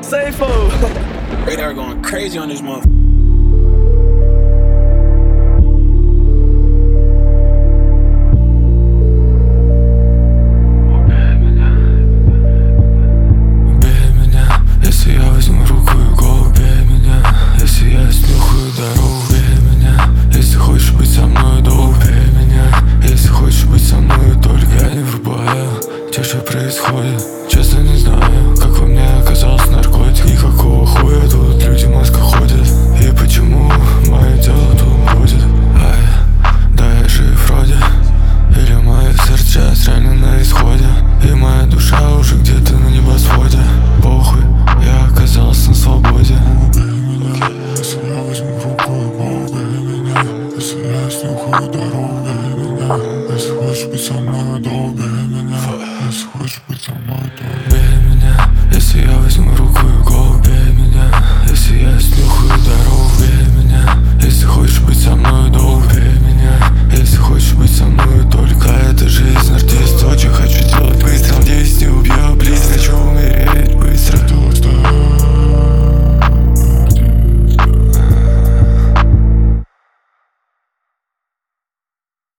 Safe-o. Radar going crazy on this motherfucker. Если я возьму руку и голову, бей меня. Если я снюхаю дорогу, бей меня. Если хочешь быть со мной долго, бей меня. Если хочешь быть со мной только, я не врубаю. Что происходит, честно не знаю. Как во мне оказался наркотик. Никакого хуя тут люди в масках ходят. И почему мое дело тут бродит? Ай, да я жив вроде. Или мое сердце сейчас реально на исходе. И моя душа уже где-то на небосводе. Похуй, я оказался на свободе. Если я возьму руку и голову, бей меня. Если я снюхаю дорогу, бей меня. Если хочешь быть со мной долго, бей меня. Если хочешь быть со мной долго.